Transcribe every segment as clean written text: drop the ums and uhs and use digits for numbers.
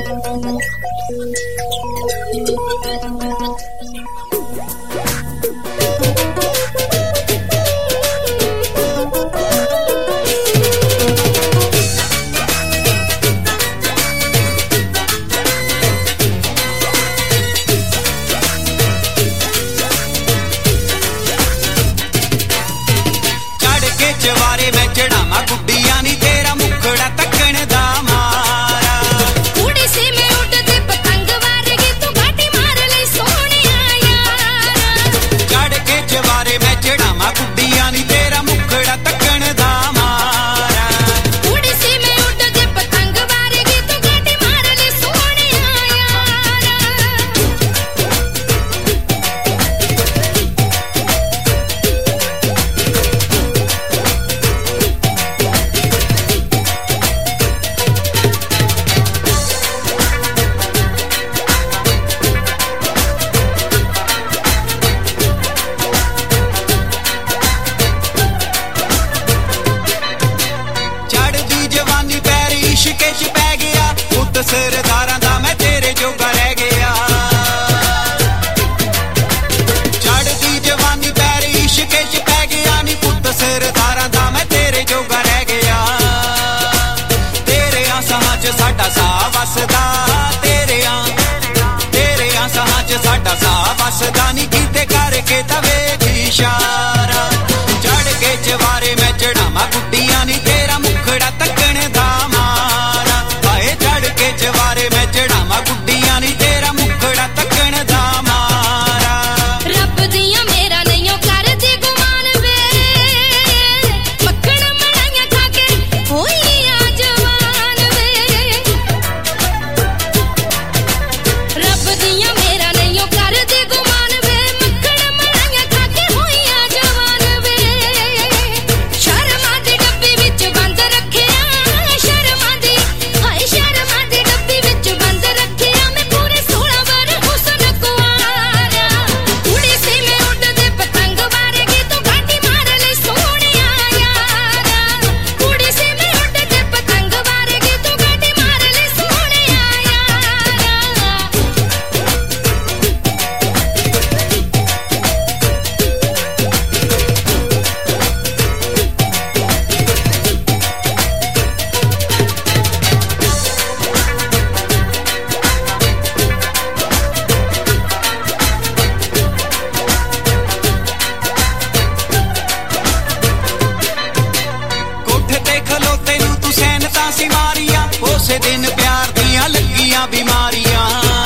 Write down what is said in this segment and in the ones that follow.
चवारे में चढ़ावा गुड्डिया नी तेरा मुखड़ा तकण दा मारा उड़ी से में उड़ते पतंग वारेगी तू घाटी मार ले सोनिया यारा चढ़ के चवारे में चढ़ावा गुड्डिया नी तेरा मुखड़ा तकण दा मारा उड़ी से में उड़ते पतंग वारेगी तू घाटी मार ले सोनिया इश्के च पै गया पुत सरदारां दा मैं तेरे जोगा रह गया चढ़दी जवानी पैर इश्के च पै गया नी पुत सरदारां दा मैं तेरे जोगा रह गया तेरे आसां च साडा साह वसदा तेरे आसां च साडा साह वसदा नी कीते करके तवे इशारा चढ़ के चवारे में चढ़ावा गुड्डिया नी तेरा मुखड़ा तकण दा चवारे में चढ़ावा गुड्डिया नी तेरा मुखड़ा तकण दा मारा रब दिया मेरा नहीं कर दे गुमान वे मक्खन मलाइयां खा के होई आ जवान वे रब दिया मेरा नहीं कर दे गुमान वे मक्खन मलाइयां खा के होई आ जवान वे शर्मा दी डब्बी विच बंद रखिया शर्मा दी हाय शर्मा दी डब्बी विच बंद रखिया मैं पूरे 16 वर हुस्न कुआरा उड़ी से में उड़ते पतंग वारेगी तू घाटी मार ले सोनिया यारा उड़ी से में उड़ते पतंग वारेगी तू घाटी मार ले सोनिया कोठे ते खलोते नू तू सैनता सी मारिया उसे दिन प्यार दियां लगियां बीमारियां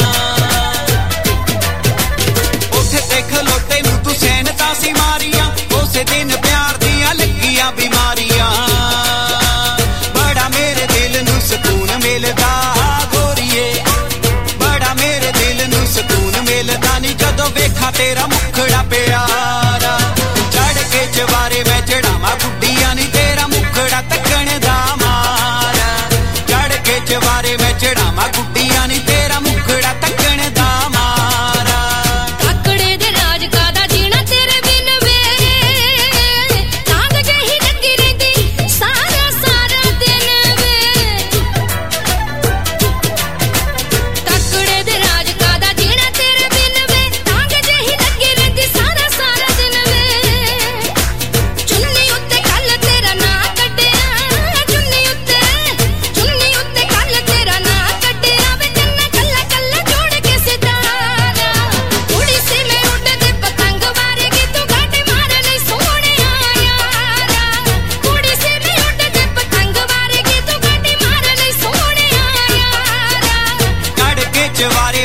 कोठे ते खलोते नू तू सैनता सी मारिया उसे दिन प्यार दियां लगियां बीमारियां बड़ा मेरे दिल नू सुकून मिलदा गोरीए बड़ा मेरे दिल नू सुकून मिलदा नी जदों वेखा तेरा मुखड़ा प्यारा चढ़ के चवारे में चढ़ावा गुड्डिया नी तेरा मुखड़ा तकण दा मारा चढ़ के चवारे में चढ़ावा गुड्डिया नी तेरा मुखड़ा तकण दा मारा काकड़े दे राज कादा जीना तेरे बिन वे तांग जही लगी रहिंदी सारा सारा दिन वे काकड़े दे राज कादा जीना तेरे बिन वे तांग जही लगी रहिंदी सारा सारा दिन वे चुन्नी उत्ते कल तेरा ना कड्डिया चुन्नी उत्ते कल तेरा ना कड्डिया वे चन्ना कल्ला कल्ला जोड़ के सितारा उड़ी से में उड़ते पतंग वारेगी तू घाटी मार ले सोनिया यारा उड़ी से में उड़ते पतंग वारेगी तू घाटी मार ले सोनिया यारा चढ़ के चवारे